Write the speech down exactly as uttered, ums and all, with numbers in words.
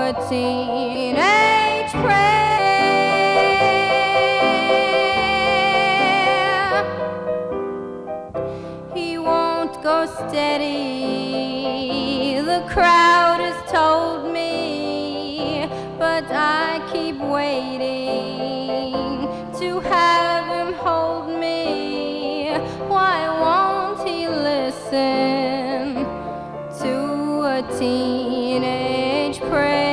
a teenage prayer. He won't go steady, the crowd has told me, but I keep waiting to have him hold me. Why won't he listen to a teenage prayer?